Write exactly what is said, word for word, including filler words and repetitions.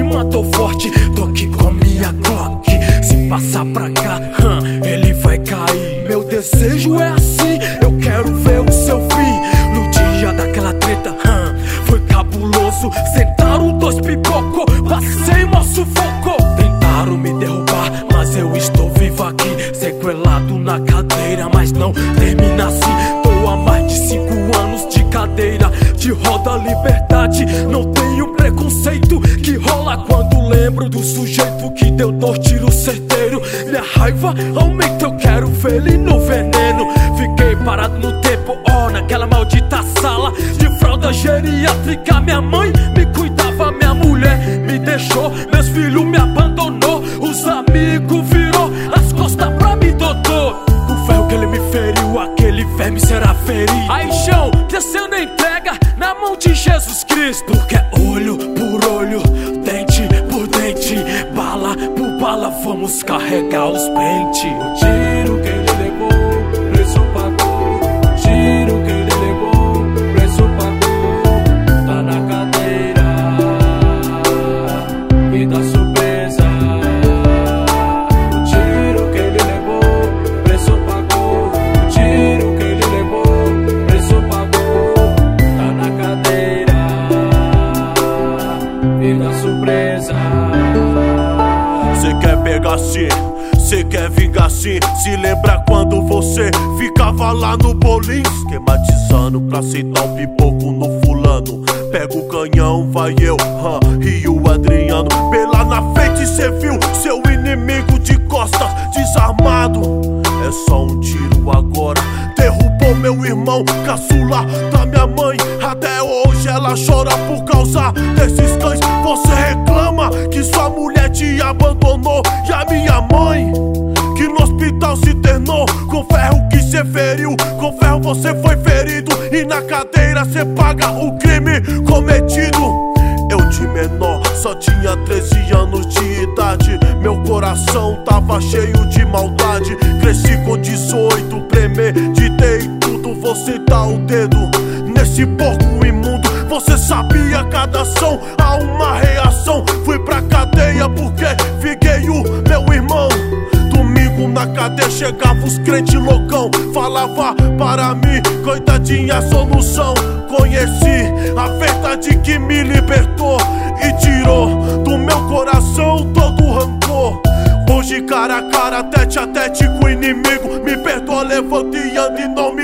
matou forte, tô aqui com a minha Glock. Se passar pra cá, hum, ele vai cair. Meu desejo é assim, eu quero ver o seu fim. No dia daquela treta, hum, foi cabuloso. Sentaram dois pipocos, passei mó sufoco. Tentaram me derrubar, mas eu estou vivo aqui. Sequelado na cadeira, mas não termina assim. Tô há mais de cinco anos de cadeira, de roda liberdade. Não tenho preconceito que rola quando lembro do sujeito que deu dois tiros certeiros. Minha raiva aumenta, eu quero ver ele no veneno. Fiquei parado no tempo, ó, oh, naquela maldita sala de fralda geriátrica. Minha mãe me cuidava, minha mulher me deixou, meus filhos me abandonou. Os amigos virou as costas pra mim, doutor. O ferro que ele me feriu, aquele verme será ferido. Aí chão, descendo a entrega na mão de Jesus Cristo. Porque é olho por olho, dente por dente, bala por bala, vamos carregar os pentes. O tiro que ele levou, preço pagou. O tiro que ele levou, preço pagou. Tá na cadeira, me dá surpresa. O tiro que ele levou, preço pagou. O tiro que ele levou, preço pagou. Tá na cadeira, me dá surpresa. Cê quer pegar sim, cê quer vingar sim. Se lembra quando você ficava lá no bolim, esquematizando pra aceitar um pipoco no fulano. Pega o canhão, vai eu, hum, e o Adriano. Pela na frente cê viu seu inimigo de costas, desarmado. É só um tiro agora, derrubou meu irmão, caçula da minha mãe. Até hoje ela chora por causa desses cães. Você reclama que sua mulher te abandonou, e a minha mãe que no hospital se internou. Com ferro que cê feriu, com ferro você foi ferido, e na cadeira cê paga o crime cometido. Eu de menor só tinha treze anos de idade, meu coração tava cheio de maldade. Cresci com dezoito, premeditei tudo, você dá o dedo nesse porco imundo. Você sabia cada ação, há uma reação. Fui pra cadeia porque fiquei o meu irmão. Domingo na cadeia chegava os crentes loucão, falava para mim, coitadinha, solução. Conheci a verdade que me libertou e tirou do meu coração todo o rancor. Hoje cara a cara, tete a tete com o inimigo. Me perdoa, levanta e anda e não me